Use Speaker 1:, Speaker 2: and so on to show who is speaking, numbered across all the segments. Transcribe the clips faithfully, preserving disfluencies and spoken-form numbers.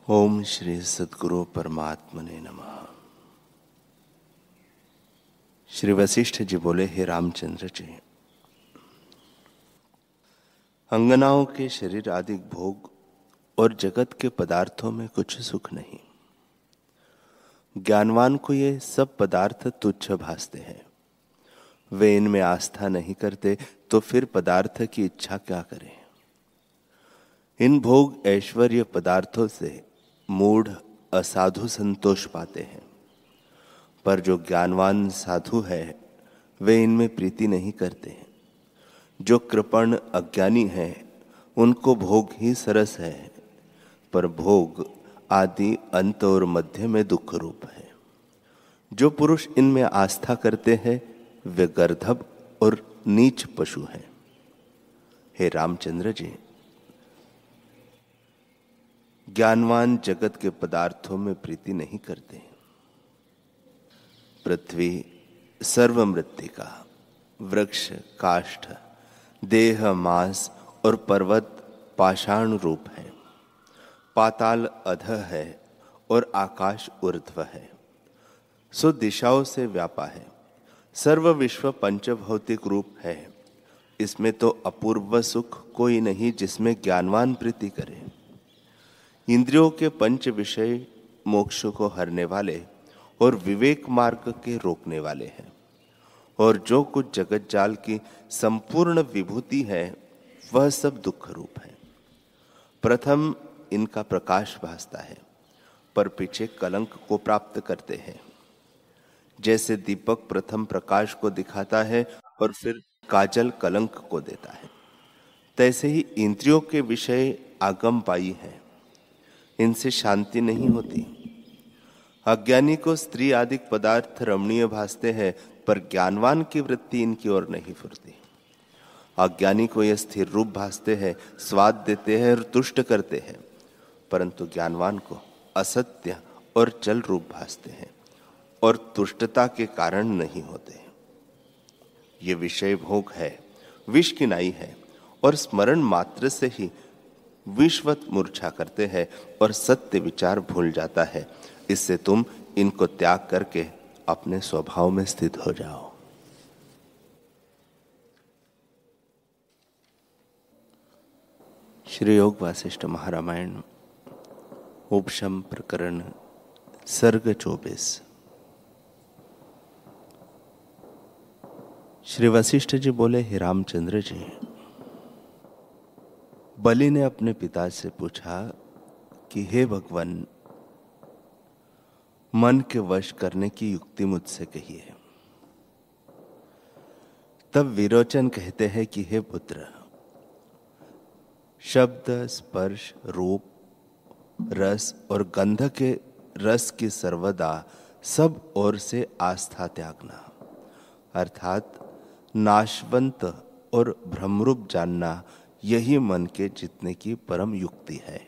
Speaker 1: ओम श्री सद्गुरु परमात्मने नमः। श्री वशिष्ठ जी बोले, हे रामचंद्र जी, अंगनाओं के शरीर आदि भोग और जगत के पदार्थों में कुछ सुख नहीं। ज्ञानवान को ये सब पदार्थ तुच्छ भासते हैं। वे इनमें आस्था नहीं करते तो फिर पदार्थ की इच्छा क्या करें। इन भोग ऐश्वर्य पदार्थों से मूढ़ असाधु संतोष पाते हैं, पर जो ज्ञानवान साधु है वे इनमें प्रीति नहीं करते। जो कृपण अज्ञानी है उनको भोग ही सरस है, पर भोग आदि अंत और मध्य में दुख रूप है। जो पुरुष इनमें आस्था करते हैं वे गर्दभ और नीच पशु हैं। हे रामचंद्र जी, ज्ञानवान जगत के पदार्थों में प्रीति नहीं करते। पृथ्वी सर्व मृत्तिका, वृक्ष काष्ठ, देह मांस और पर्वत पाषाण रूप है। पाताल अधः है और आकाश ऊर्ध्व है, सो दिशाओं से व्यापा है। सर्व विश्व पंचभौतिक रूप है। इसमें तो अपूर्व सुख कोई नहीं जिसमें ज्ञानवान प्रीति करे। इंद्रियों के पंच विषय मोक्ष को हरने वाले और विवेक मार्ग के रोकने वाले हैं। और जो कुछ जगत जाल की संपूर्ण विभूति है वह सब दुख रूप है। प्रथम इनका प्रकाश भासता है, पर पीछे कलंक को प्राप्त करते हैं। जैसे दीपक प्रथम प्रकाश को दिखाता है और फिर काजल कलंक को देता है, तैसे ही इंद्रियों के विषय आगम पाई है, इनसे शांति नहीं होती। अज्ञानी को स्त्री आदि पदार्थ रमणीय भासते हैं, पर ज्ञानवान की वृत्ति इनकी ओर नहीं फुरती। अज्ञानी को यह स्थिर रूप भासते हैं, स्वाद देते हैं और तुष्ट करते हैं, परंतु ज्ञानवान को असत्य और चल रूप भासते हैं और तुष्टता के कारण नहीं होते। ये विषय भोग है, विष की नाई है और स्मरण मात्र से ही विश्वत मूर्छा करते हैं और सत्य विचार भूल जाता है। इससे तुम इनको त्याग करके अपने स्वभाव में स्थित हो जाओ। श्री योग वासिष्ठ महारामायण उपशम प्रकरण सर्ग चौबीस। श्री वशिष्ठ जी बोले, हे रामचंद्र जी, बलि ने अपने पिता से पूछा कि हे भगवान, मन के वश करने की युक्ति मुझसे कहिए। तब विरोचन कहते हैं कि हे पुत्र, शब्द स्पर्श रूप रस और गंध के रस की सर्वदा सब ओर से आस्था त्यागना, अर्थात नाशवंत और भ्रमरूप जानना, यही मन के जीतने की परम युक्ति है।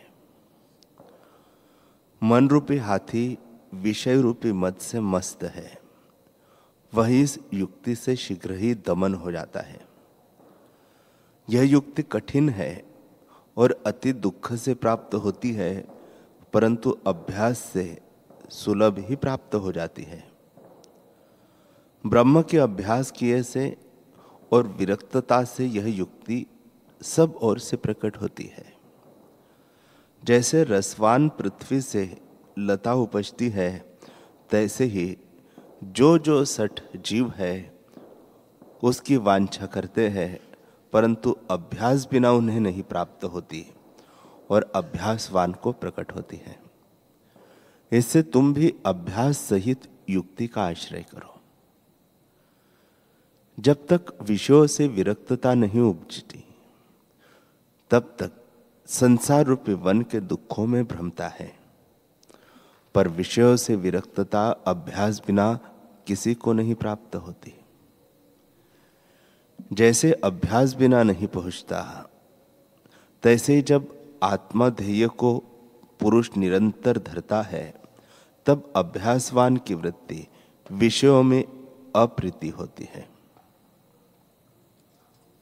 Speaker 1: मन रूपी हाथी विषय रूपी मद से मस्त है, वही इस युक्ति से शीघ्र ही दमन हो जाता है। यह युक्ति कठिन है और अति दुख से प्राप्त होती है, परंतु अभ्यास से सुलभ ही प्राप्त हो जाती है। ब्रह्म के अभ्यास किए से और विरक्तता से यह युक्ति सब ओर से प्रकट होती है। जैसे रसवान पृथ्वी से लता उपजती है, तैसे ही जो जो सठ जीव है उसकी वांछा करते हैं, परंतु अभ्यास बिना उन्हें नहीं प्राप्त होती और अभ्यासवान को प्रकट होती है। इससे तुम भी अभ्यास सहित युक्ति का आश्रय करो। जब तक विषयों से विरक्तता नहीं उपजती, तब तक संसार रूपी वन के दुखों में भ्रमता है, पर विषयों से विरक्तता अभ्यास बिना किसी को नहीं प्राप्त होती। जैसे अभ्यास बिना नहीं पहुंचता, तैसे ही जब आत्मा ध्येय को पुरुष निरंतर धरता है, तब अभ्यासवान की वृत्ति विषयों में अप्रीति होती है।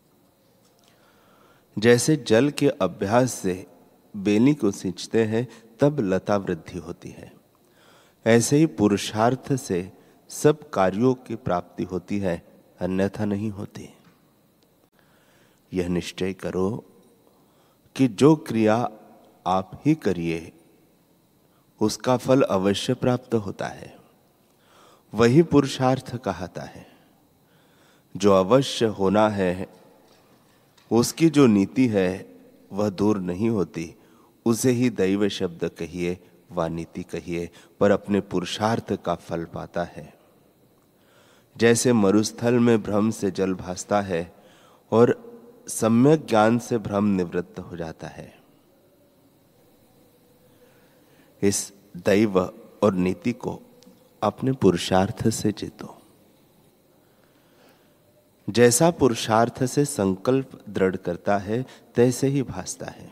Speaker 1: जैसे जल के अभ्यास से बेली को सींचते हैं, तब लता वृद्धि होती है। ऐसे ही पुरुषार्थ से सब कार्यों की प्राप्ति होती है, अन्यथा नहीं होती। यह निश्चय करो कि जो क्रिया आप ही करिए उसका फल अवश्य प्राप्त होता है, वही पुरुषार्थ कहता है। जो अवश्य होना है उसकी जो नीति है वह दूर नहीं होती, उसे ही दैव शब्द कहिए व नीति कहिए, पर अपने पुरुषार्थ का फल पाता है। जैसे मरुस्थल में भ्रम से जल भासता है और सम्यक ज्ञान से भ्रम निवृत्त हो जाता है, इस दैव और नीति को अपने पुरुषार्थ से जीतो। जैसा पुरुषार्थ से संकल्प दृढ़ करता है तैसे ही भासता है।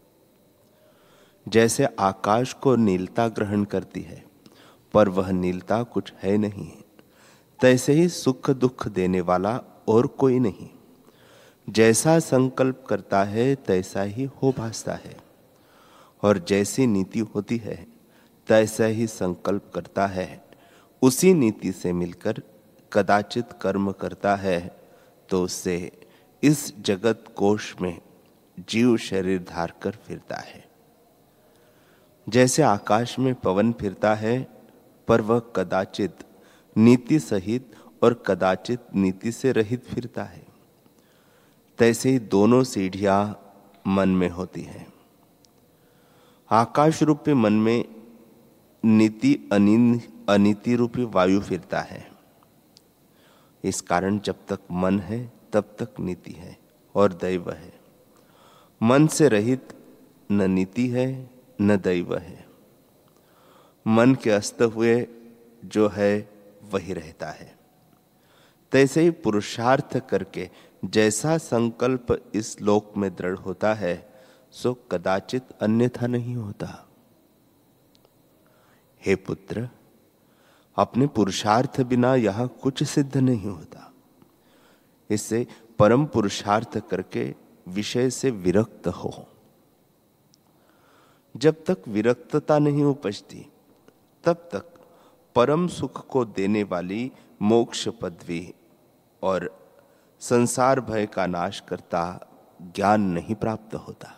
Speaker 1: जैसे आकाश को नीलता ग्रहण करती है पर वह नीलता कुछ है नहीं, तैसे ही सुख दुख देने वाला और कोई नहीं। जैसा संकल्प करता है तैसा ही हो भासता है, और जैसी नीति होती है तैसा ही संकल्प करता है। उसी नीति से मिलकर कदाचित कर्म करता है तो उससे इस जगत कोश में जीव शरीर धार कर फिरता है। जैसे आकाश में पवन फिरता है पर वह कदाचित नीति सहित और कदाचित नीति से रहित फिरता है, तैसे ही दोनों सीढ़ियां मन में होती हैं। आकाश रूपी मन में नीति अनीति रूपी वायु फिरता है। इस कारण जब तक मन है तब तक नीति है और दैव है। मन से रहित न नीति है न दैव है। मन के अस्त हुए जो है वही रहता है। तैसे ही पुरुषार्थ करके जैसा संकल्प इस लोक में दृढ़ होता है सो कदाचित अन्यथा नहीं होता। हे पुत्र, अपने पुरुषार्थ बिना यह कुछ सिद्ध नहीं होता। इससे परम पुरुषार्थ करके विषय से विरक्त हो। जब तक विरक्तता नहीं उपजती तब तक परम सुख को देने वाली मोक्ष पदवी और संसार भय का नाश करता ज्ञान नहीं प्राप्त होता।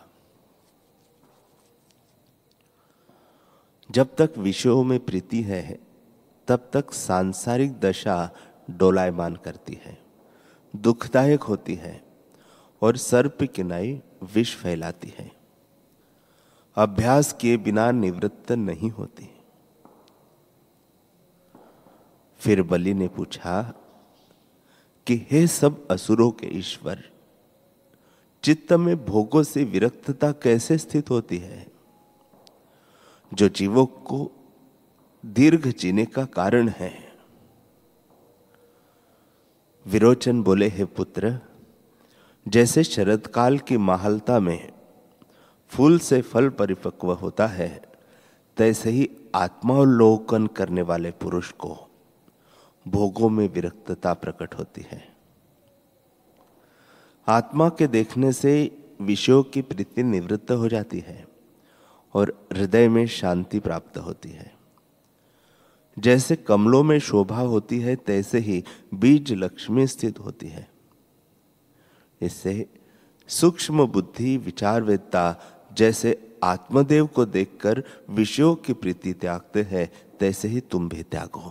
Speaker 1: जब तक विषयों में प्रीति है तब तक सांसारिक दशा डोलायमान करती है, दुखदायक होती है और सर्प की नाई विष फैलाती है। अभ्यास किए बिना निवृत्त नहीं होती। फिर बलि ने पूछा कि हे सब असुरों के ईश्वर, चित्त में भोगों से विरक्तता कैसे स्थित होती है, जो जीवों को दीर्घ जीने का कारण है। विरोचन बोले, हे पुत्र, जैसे शरद काल की माहलता में फूल से फल परिपक्व होता है, तैसे ही आत्मावलोकन करने वाले पुरुष को भोगों में विरक्तता प्रकट होती है। आत्मा के देखने से विषयों की प्रीति निवृत्त हो जाती है और हृदय में शांति प्राप्त होती है। जैसे कमलों में शोभा होती है तैसे ही बीज लक्ष्मी स्थित होती है। इससे सूक्ष्म बुद्धि विचारवेत्ता जैसे आत्मदेव को देखकर विषयों की प्रीति त्यागते हैं, तैसे ही तुम भी त्यागो।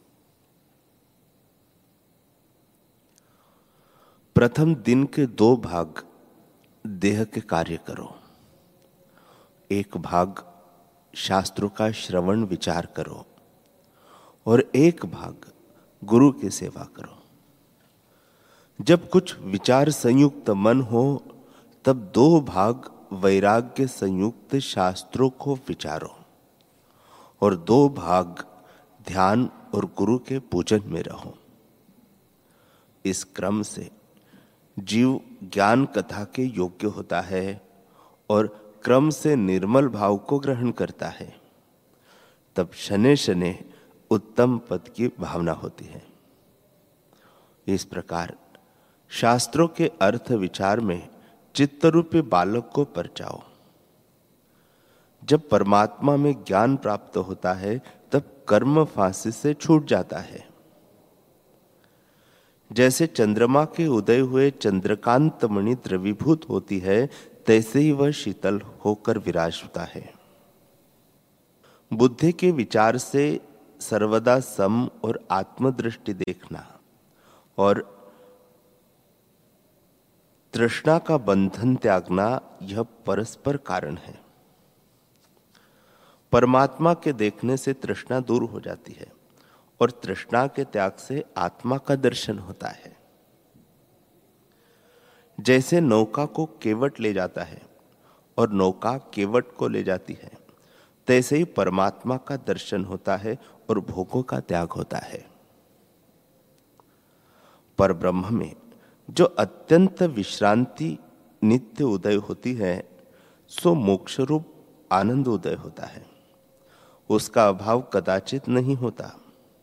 Speaker 1: प्रथम दिन के दो भाग देह के कार्य करो। एक भाग शास्त्रों का श्रवण विचार करो और एक भाग गुरु की सेवा करो। जब कुछ विचार संयुक्त मन हो तब दो भाग वैराग्य संयुक्त शास्त्रों को विचारो और दो भाग ध्यान और गुरु के पूजन में रहो। इस क्रम से जीव ज्ञान कथा के योग्य होता है और क्रम से निर्मल भाव को ग्रहण करता है। तब शने शने उत्तम पद की भावना होती है। इस प्रकार शास्त्रों के अर्थ विचार में चित्तरूपी बालक को परचाओ। जब परमात्मा में ज्ञान प्राप्त होता है तब कर्म फांसी से छूट जाता है। जैसे चंद्रमा के उदय हुए चंद्रकांत मणि द्रवीभूत होती है, तैसे ही वह शीतल होकर विराजता है। बुद्धि के विचार से सर्वदा सम और आत्मदृष्टि देखना और तृष्णा का बंधन त्यागना, यह परस्पर कारण है। परमात्मा के देखने से तृष्णा दूर हो जाती है और तृष्णा के त्याग से आत्मा का दर्शन होता है। जैसे नौका को केवट ले जाता है और नौका केवट को ले जाती है, तैसे ही परमात्मा का दर्शन होता है और भोगों का त्याग होता है। पर ब्रह्म में जो अत्यंत विश्रांति नित्य उदय होती है, सो मोक्ष रूप आनंद उदय होता है। उसका अभाव कदाचित नहीं होता।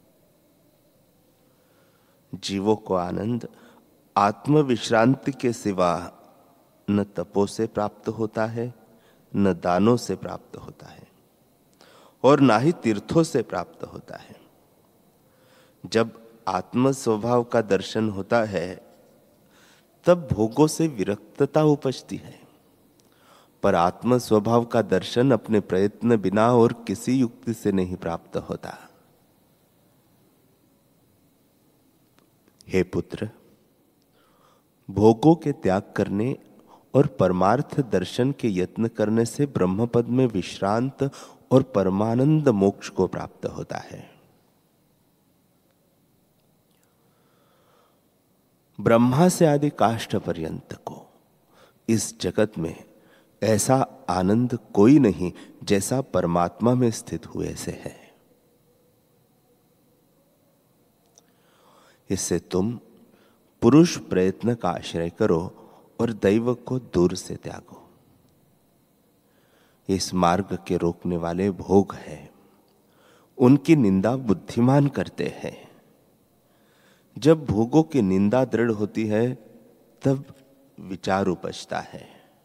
Speaker 1: जीवों को आनंद आत्म विश्रांति के सिवा न तपो से प्राप्त होता है, न दानों से प्राप्त होता है और ना ही तीर्थों से प्राप्त होता है। जब आत्म स्वभाव का दर्शन होता है तब भोगों से विरक्तता उपजती है, पर आत्म स्वभाव का दर्शन अपने प्रयत्न बिना और किसी युक्ति से नहीं प्राप्त होता। हे पुत्र, भोगों के त्याग करने और परमार्थ दर्शन के यत्न करने से ब्रह्मपद में विश्रांत और परमानंद मोक्ष को प्राप्त होता है। ब्रह्मा से आदि काष्ठ पर्यंत को इस जगत में ऐसा आनंद कोई नहीं जैसा परमात्मा में स्थित हुए से है। इससे तुम पुरुष प्रयत्न का आश्रय करो और दैव को दूर से त्यागो। इस मार्ग के रोकने वाले भोग हैं, उनकी निंदा बुद्धिमान करते हैं। जब भोगों की निंदा दृढ़ होती है तब विचार उपजता है।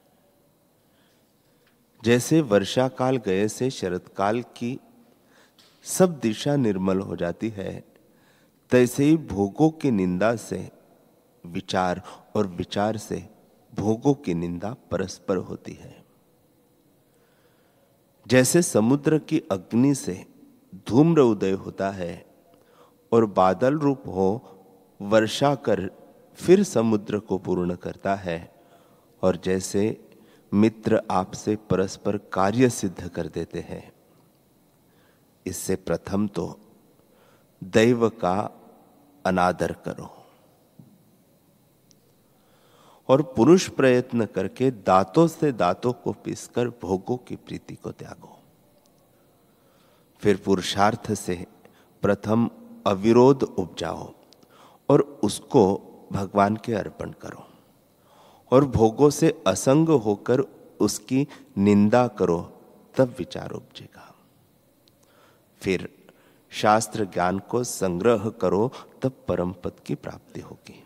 Speaker 1: जैसे वर्षा काल गए से शरद काल की सब दिशा निर्मल हो जाती है, तैसे ही भोगों की निंदा से विचार और विचार से भोगों की निंदा परस्पर होती है। जैसे समुद्र की अग्नि से धूम्र उदय होता है और बादल रूप हो वर्षा कर फिर समुद्र को पूर्ण करता है, और जैसे मित्र आपसे परस्पर कार्य सिद्ध कर देते हैं, इससे प्रथम तो दैव का अनादर करो और पुरुष प्रयत्न करके दांतों से दांतों को पीसकर भोगों की प्रीति को त्यागो। फिर पुरुषार्थ से प्रथम अविरोध उपजाओ और उसको भगवान के अर्पण करो, और भोगों से असंग होकर उसकी निंदा करो, तब विचार उपजेगा। फिर शास्त्र ज्ञान को संग्रह करो, तब परम पद की प्राप्ति होगी।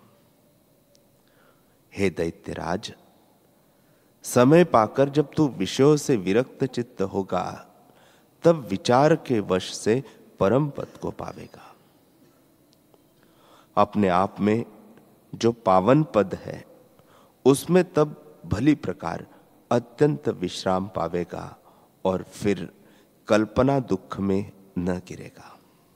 Speaker 1: हे दैत्यराज, समय पाकर जब तू विषयों से विरक्त चित्त होगा, तब विचार के वश से परम पद को पावेगा। अपने आप में जो पावन पद है, उसमें तब भली प्रकार अत्यंत विश्राम पावेगा और फिर कल्पना दुख में न गिरेगा।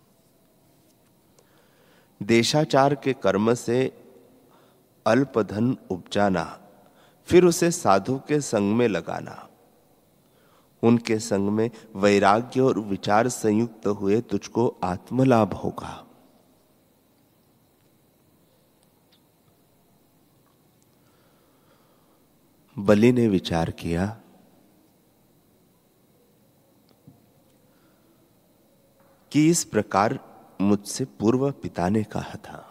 Speaker 1: देशाचार के कर्म से अल्पधन उपजाना, फिर उसे साधु के संग में लगाना, उनके संग में वैराग्य और विचार संयुक्त हुए तुझको आत्मलाभ होगा। बलि ने विचार किया कि इस प्रकार मुझसे पूर्व पिता ने कहा था,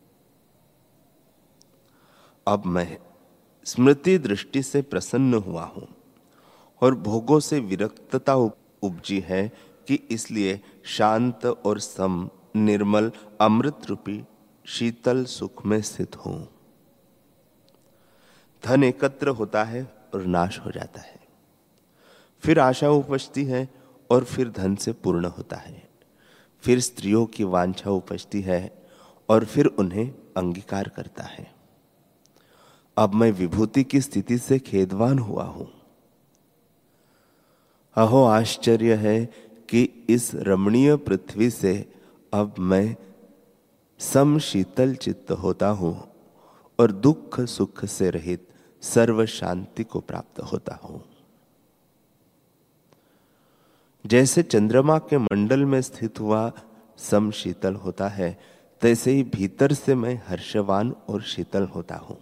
Speaker 1: अब मैं स्मृति दृष्टि से प्रसन्न हुआ हूं और भोगों से विरक्तता उपजी है कि इसलिए शांत और सम निर्मल अमृत रूपी शीतल सुख में स्थित हूं। धन एकत्र होता है और नाश हो जाता है, फिर आशा उपजती है और फिर धन से पूर्ण होता है। फिर स्त्रियों की वांछा उपजती है और फिर उन्हें अंगीकार करता है। अब मैं विभूति की स्थिति से खेदवान हुआ हूं। अहो आश्चर्य है कि इस रमणीय पृथ्वी से अब मैं सम शीतल चित्त होता हूं और दुख सुख से रहित सर्व शांति को प्राप्त होता हूं। जैसे चंद्रमा के मंडल में स्थित हुआ सम शीतल होता है, तैसे ही भीतर से मैं हर्षवान और शीतल होता हूं।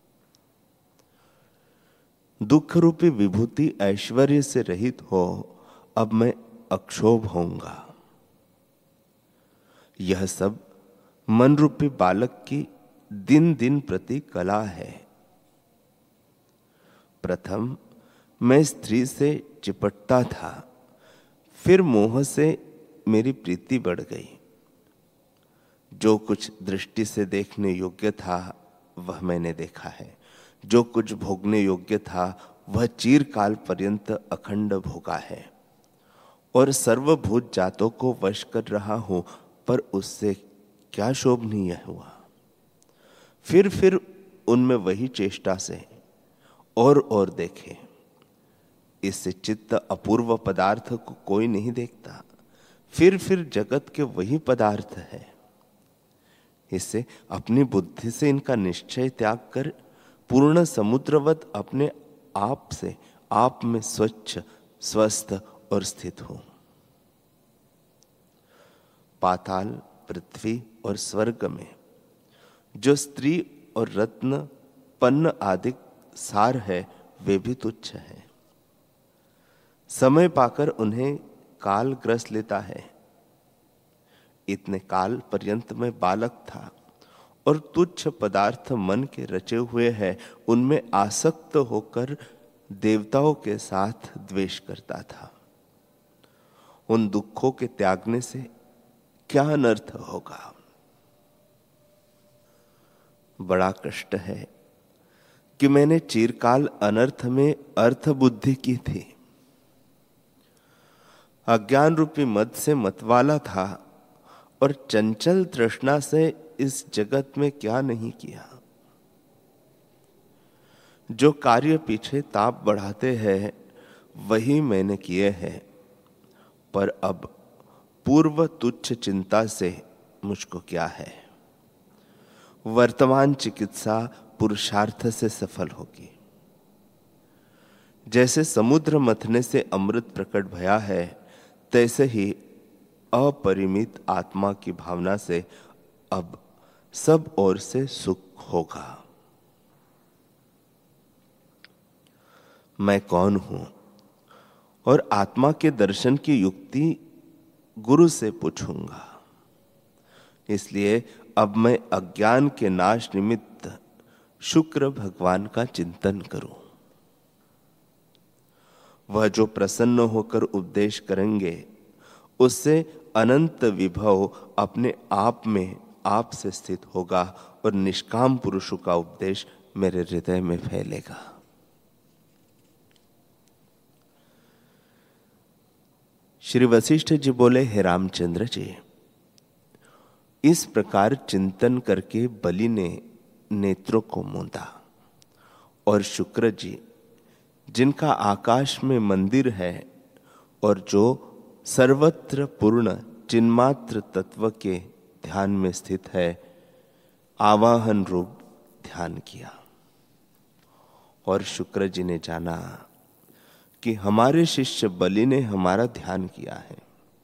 Speaker 1: दुख रूपी विभूति ऐश्वर्य से रहित हो, अब मैं अक्षोभ होऊंगा। यह सब मन रूपी बालक की दिन दिन प्रति कला है। प्रथम मैं स्त्री से चिपटता था, फिर मोह से मेरी प्रीति बढ़ गई। जो कुछ दृष्टि से देखने योग्य था वह मैंने देखा है, जो कुछ भोगने योग्य था वह चिरकाल पर्यंत अखंड भोगा है, और सर्वभूत जातों को वश कर रहा हूं, पर उससे क्या शोभनीय हुआ। फिर फिर उनमें वही चेष्टा से और और देखे। इससे चित्त अपूर्व पदार्थ को कोई नहीं देखता। फिर फिर जगत के वही पदार्थ है। इससे अपनी बुद्धि से इनका निश्चय त्याग कर पूर्ण समुद्रवत अपने आप से आप में स्वच्छ स्वस्थ और स्थित हो। पाताल, पृथ्वी और स्वर्ग में जो स्त्री और रत्न पन्न आदि सार है, वे भी तुच्छ है। समय पाकर उन्हें काल ग्रस लेता है। इतने काल पर्यंत मैं बालक था और तुच्छ पदार्थ मन के रचे हुए हैं, उनमें आसक्त होकर देवताओं के साथ द्वेष करता था। उन दुखों के त्यागने से क्या अनर्थ होगा। बड़ा कष्ट है कि मैंने चिरकाल अनर्थ में अर्थ बुद्धि की थी। अज्ञान रूपी मद से मतवाला था और चंचल तृष्णा से इस जगत में क्या नहीं किया। जो कार्य पीछे ताप बढ़ाते हैं वही मैंने किए हैं, पर अब पूर्व तुच्छ चिंता से मुझको क्या है। वर्तमान चिकित्सा पुरुषार्थ से सफल होगी। जैसे समुद्र मथने से अमृत प्रकट भया है, तैसे ही अपरिमित आत्मा की भावना से अब सब ओर से सुख होगा। मैं कौन हूं और आत्मा के दर्शन की युक्ति गुरु से पूछूंगा। इसलिए अब मैं अज्ञान के नाश निमित्त शुक्र भगवान का चिंतन करूं। वह जो प्रसन्न होकर उपदेश करेंगे, उससे अनंत विभव अपने आप में आप से स्थित होगा और निष्काम पुरुषों का उपदेश मेरे हृदय में फैलेगा। श्री वशिष्ठ जी बोले, हे रामचंद्र जी, इस प्रकार चिंतन करके बलि ने नेत्रों को मूंदा और शुक्र जी, जिनका आकाश में मंदिर है और जो सर्वत्र पूर्ण चिन्मात्र तत्व के ध्यान में स्थित है, आवाहन रूप ध्यान किया। और शुक्र जी ने जाना कि हमारे शिष्य बलि ने हमारा ध्यान किया है।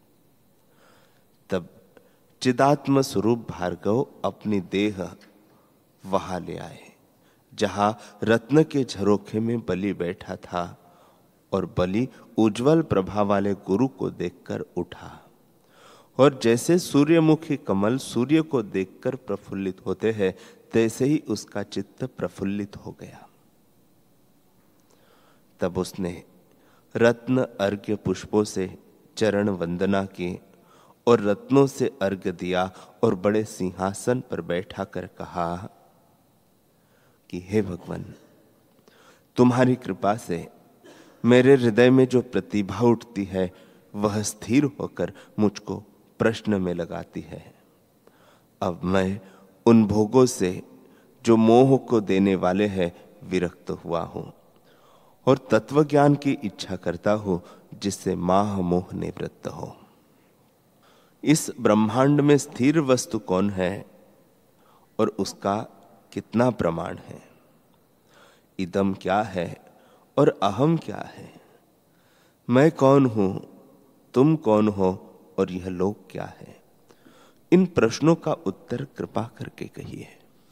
Speaker 1: तब चिदात्म स्वरूप भार्गव अपनी देह वहां ले आए जहां रत्न के झरोखे में बलि बैठा था, और बलि उज्जवल प्रभा वाले गुरु को देखकर उठा। और जैसे सूर्यमुखी कमल सूर्य को देखकर प्रफुल्लित होते हैं, तैसे ही उसका चित्त प्रफुल्लित हो गया। तब उसने रत्न अर्घ्य पुष्पों से चरण वंदना की और रत्नों से अर्घ्य दिया और बड़े सिंहासन पर बैठा कर कहा कि हे भगवान, तुम्हारी कृपा से मेरे हृदय में जो प्रतिभा उठती है वह स्थिर होकर मुझको प्रश्न में लगाती है। अब मैं उन भोगों से जो मोह को देने वाले हैं विरक्त हुआ हूं और तत्व ज्ञान की इच्छा करता हूं जिससे माह मोह निवृत्त हो। इस ब्रह्मांड में स्थिर वस्तु कौन है और उसका कितना प्रमाण है? इदम क्या है और अहम क्या है? मैं कौन हूं, तुम कौन हो और यह लोक क्या है? इन प्रश्नों का उत्तर कृपा करके कहिए।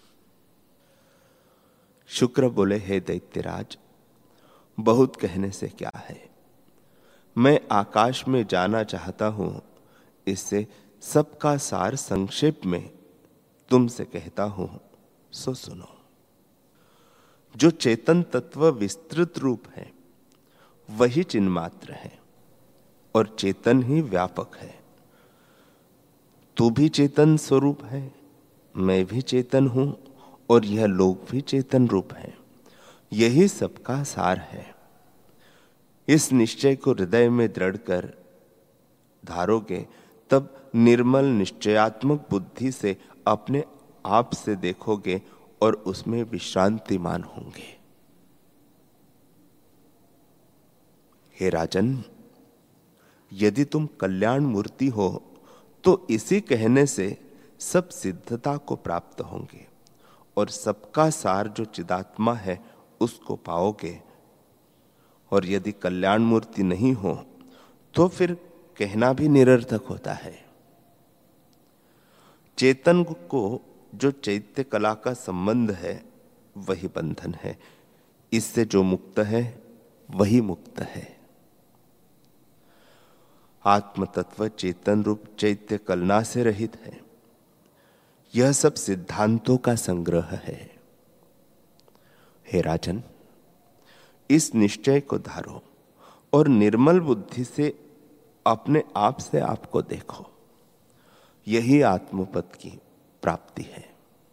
Speaker 1: शुक्र बोले, हे दैत्यराज, बहुत कहने से क्या है। मैं आकाश में जाना चाहता हूं, इससे सबका सार संक्षेप में तुमसे कहता हूं, सो सुनो। जो चेतन तत्व विस्तृत रूप है वही चिन्मात्र है और चेतन ही व्यापक है। तू भी चेतन स्वरूप है, मैं भी चेतन हूं और यह लोक भी चेतन रूप है। यही सबका सार है। इस निश्चय को हृदय में दृढ़ कर धारोगे तब निर्मल निश्चयात्मक बुद्धि से अपने आप से देखोगे और उसमें विश्रांतिमान होंगे। हे राजन, यदि तुम कल्याण मूर्ति हो तो इसी कहने से सब सिद्धता को प्राप्त होंगे और सबका सार जो चिदात्मा है उसको पाओगे। और यदि कल्याण मूर्ति नहीं हो तो फिर कहना भी निरर्थक होता है। चेतन को जो चैत्य कला का संबंध है वही बंधन है। इससे जो मुक्त है वही मुक्त है। आत्म तत्व चेतन रूप चैत्य कलना से रहित है। यह सब सिद्धांतों का संग्रह है। हे राजन, इस निश्चय को धारो और निर्मल बुद्धि से अपने आप से आपको देखो। यही आत्मपद की प्राप्ति है।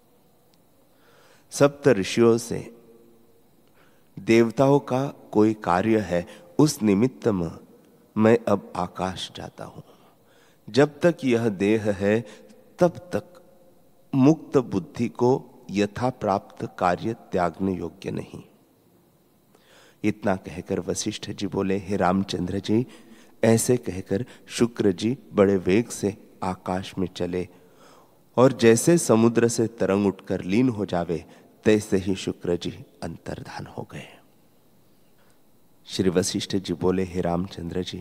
Speaker 1: सप्त ऋषियों से देवताओं का कोई कार्य है, उस निमित्त में मैं अब आकाश जाता हूं। जब तक यह देह है तब तक मुक्त बुद्धि को यथा प्राप्त कार्य त्यागने योग्य नहीं। इतना कहकर वशिष्ठ जी बोले, हे रामचंद्र जी, ऐसे कहकर शुक्र जी बड़े वेग से आकाश में चले और जैसे समुद्र से तरंग उठकर लीन हो जावे तैसे ही शुक्र जी अंतर्धान हो गए। श्री वशिष्ठ जी बोले, हे रामचंद्र जी,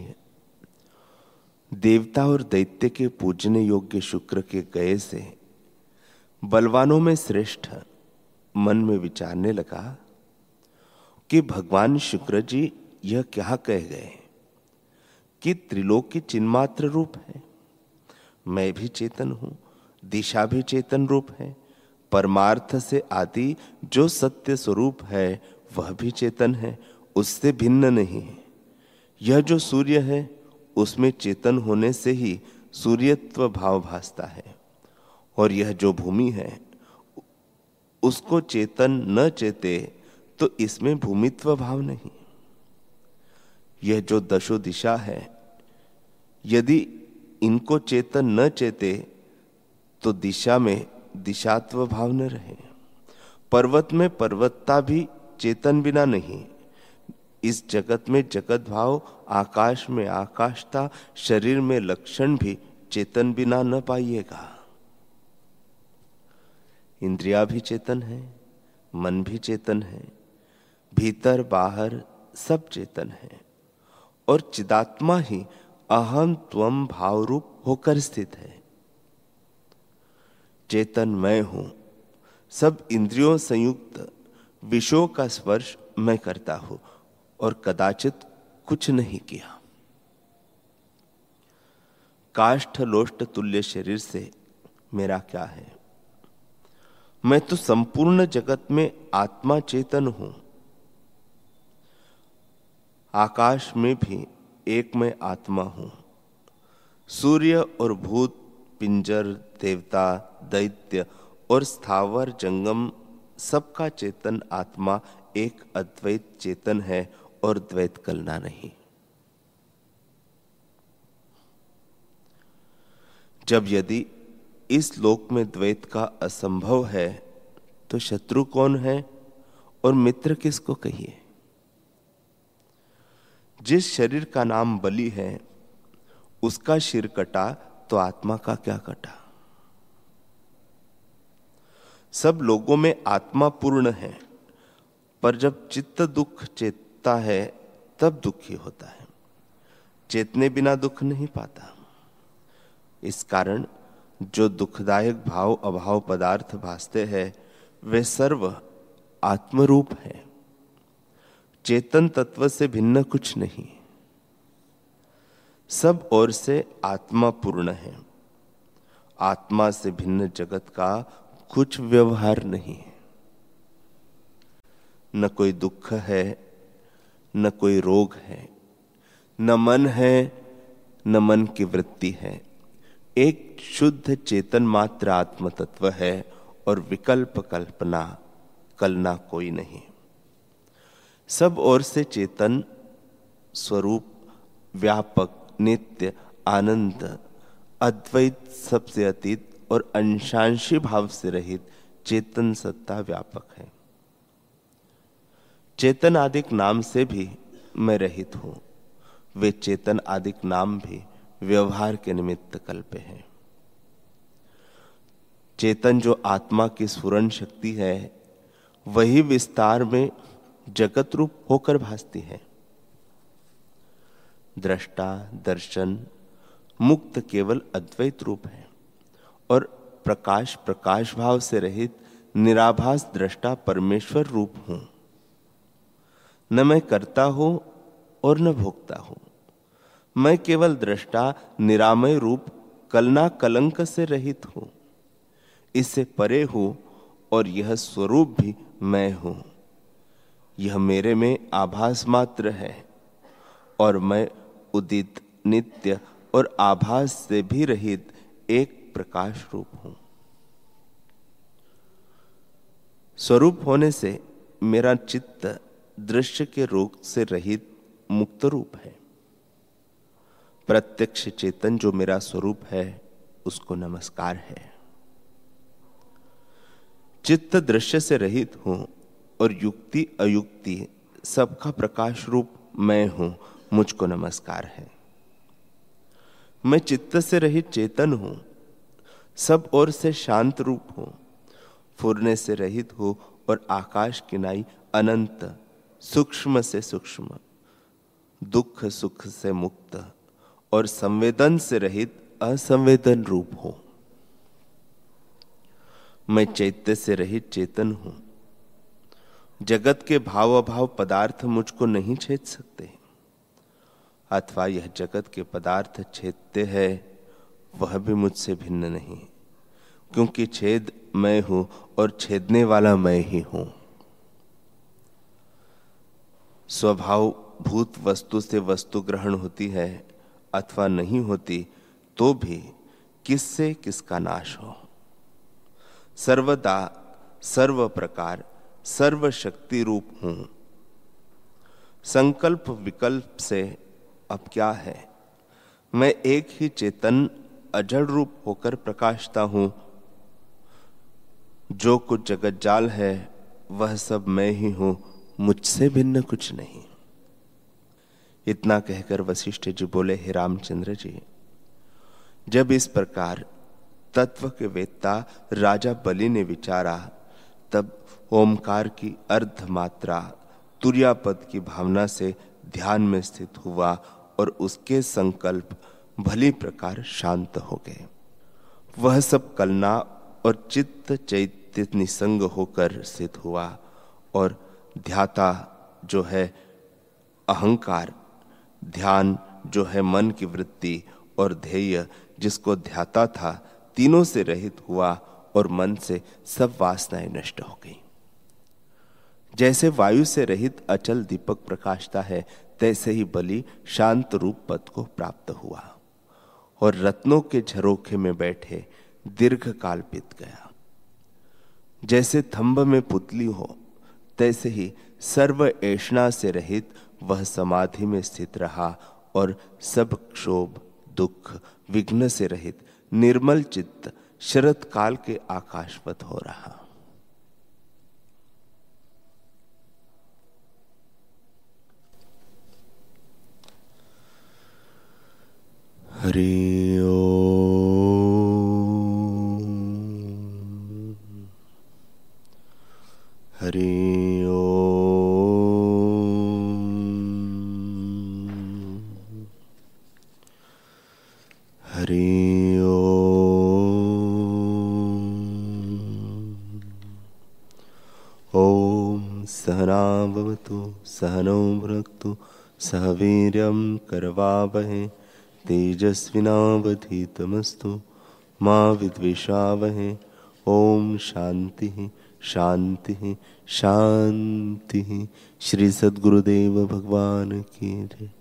Speaker 1: देवता और दैत्य के पूजने योग्य शुक्र के गए से बलवानों में श्रेष्ठ मन में विचारने लगा कि भगवान शुक्र जी यह क्या कह गए कि त्रिलोकी चिन्मात्र रूप है। मैं भी चेतन हूं, दिशा भी चेतन रूप है, परमार्थ से आदि जो सत्य स्वरूप है वह भी चेतन है, उससे भिन्न नहीं है। यह जो सूर्य है उसमें चेतन होने से ही सूर्यत्व भाव भासता है और यह जो भूमि है उसको चेतन न चेते तो इसमें भूमित्व भाव नहीं। यह जो दशो दिशा है यदि इनको चेतन न चेते तो दिशा में दिशात्व भाव न रहे। पर्वत में पर्वतता भी चेतन बिना नहीं। इस जगत में जगत भाव, आकाश में आकाशता, शरीर में लक्षण भी चेतन बिना न पाइएगा। इंद्रिया भी चेतन है, मन भी चेतन है, भीतर बाहर सब चेतन है और चिदात्मा ही अहम त्वम भाव रूप होकर स्थित है। चेतन मैं हूं, सब इंद्रियों संयुक्त विषयों का स्पर्श मैं करता हूं और कदाचित कुछ नहीं किया। काष्ठ लोष्ट तुल्य शरीर से मेरा क्या है? मैं तो संपूर्ण जगत में आत्मा चेतन हूं। आकाश में भी एक मैं आत्मा हूं। सूर्य और भूत, पिंजर, देवता, दैत्य और स्थावर जंगम सबका चेतन आत्मा एक अद्वैत चेतन है और द्वैत कलना नहीं। जब यदि इस लोक में द्वैत का असंभव है तो शत्रु कौन है और मित्र किसको कहिए। जिस शरीर का नाम बलि है उसका सिर कटा तो आत्मा का क्या कटा। सब लोगों में आत्मा पूर्ण है, पर जब चित्त दुख चेतता है तब दुखी होता है, चेतने बिना दुख नहीं पाता। इस कारण जो दुखदायक भाव अभाव पदार्थ भासते हैं वे सर्व आत्मरूप है, चेतन तत्व से भिन्न कुछ नहीं। सब ओर से आत्मा पूर्ण है, आत्मा से भिन्न जगत का कुछ व्यवहार नहीं है। न कोई दुख है, न कोई रोग है, न मन है, न मन की वृत्ति है। एक शुद्ध चेतन मात्र आत्म तत्व है और विकल्प कल्पना कलना कोई नहीं। सब ओर से चेतन स्वरूप व्यापक नित्य आनंद अद्वैत सबसे अतीत और अंशांशी भाव से रहित चेतन सत्ता व्यापक है। चेतन आदिक नाम से भी मैं रहित हूं, वे चेतन आदिक नाम भी व्यवहार के निमित्त कल्पे हैं। चेतन जो आत्मा की स्फुरण शक्ति है वही विस्तार में जगत रूप होकर भासती है। दृष्टा दर्शन मुक्त केवल अद्वैत रूप है और प्रकाश प्रकाश भाव से रहित निराभास दृष्टा परमेश्वर रूप हूं। न मैं करता हूं और न भोगता हूं, मैं केवल दृष्टा निरामय रूप कलना कलंक से रहित हूं। इससे परे हूं और यह स्वरूप भी मैं हूं। यह मेरे में आभास मात्र है और मैं उदित नित्य और आभास से भी रहित एक प्रकाश रूप हूं। स्वरूप होने से मेरा चित्त दृश्य के रोग से रहित मुक्त रूप है। प्रत्यक्ष चेतन जो मेरा स्वरूप है उसको नमस्कार है। चित्त दृश्य से रहित हूं और युक्ति अयुक्ति सबका प्रकाश रूप मैं हूं, मुझको नमस्कार है। मैं चित्त से रहित चेतन हूं, सब ओर से शांत रूप हूं, फुरने से रहित हूं और आकाश किनाई अनंत सूक्ष्म से सूक्ष्म दुख सुख से मुक्त और संवेदन से रहित असंवेदन रूप हूं। मैं चैत्य से रहित चेतन हूं। जगत के भाव अभाव पदार्थ मुझको नहीं छेद सकते, अथवा यह जगत के पदार्थ छेदते हैं वह भी मुझसे भिन्न नहीं, क्योंकि छेद मैं हूं और छेदने वाला मैं ही हूं। स्वभाव भूत वस्तु से वस्तु ग्रहण होती है अथवा नहीं होती तो भी किससे किसका नाश हो। सर्वदा सर्व प्रकार सर्व शक्ति रूप हूं। संकल्प विकल्प से अब क्या है, मैं एक ही चेतन अजड़ रूप होकर प्रकाशता हूं। जो कुछ जगत जाल है वह सब मैं ही हूं, मुझसे भिन्न कुछ नहीं। इतना कहकर वशिष्ठ जी बोले, हे रामचंद्र जी, जब इस प्रकार तत्व के वेत्ता राजा बलि ने विचारा तब ओमकार की अर्ध मात्रा तुर्यापद की भावना से ध्यान में स्थित हुआ और उसके संकल्प भली प्रकार शांत हो गए। वह सब कलना और चित्त चैत्य निसंग होकर स्थित हुआ और ध्याता जो है अहंकार, ध्यान जो है मन की वृत्ति और ध्येय जिसको ध्याता था, तीनों से रहित हुआ और मन से सब वासनाएं नष्ट हो गई। जैसे वायु से रहित अचल दीपक प्रकाशता है, तैसे ही बलि शांत रूप पद को प्राप्त हुआ और रत्नों के झरोखे में बैठे दीर्घ काल बीत गया। जैसे थंब में पुतली हो, तैसे ही सर्व ऐषणा से रहित वह समाधि में स्थित रहा और सब क्षोभ दुख विघ्न से रहित निर्मल चित्त शरत काल के आकाशवत हो रहा। हरि ओम, हरि ओम, हरि ओम। ओम सहना भवतु सहनौ भुनक्तु सह वीर्यं करवावहै तेजस्विनावधीतमस्तु मा विद्विषावहै। ओम शांति शांति शांति। श्री सद्गुरुदेव भगवान की जय।